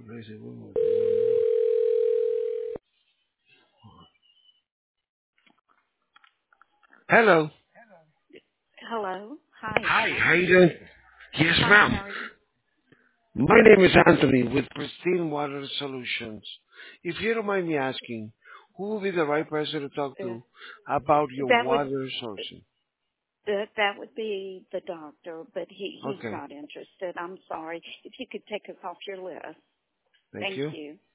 Hello. Hello. Hi. Hi, How are how you you? doing? Yes, Fine. ma'am. How are you? My name is Anthony with Pristine Water Solutions. If you don't mind me asking, who will be the right person to talk Uh, to about your that would water sourcing? that would be the doctor, but he's Okay, not interested. I'm sorry. If you could take us off your list. thank Thank you. you.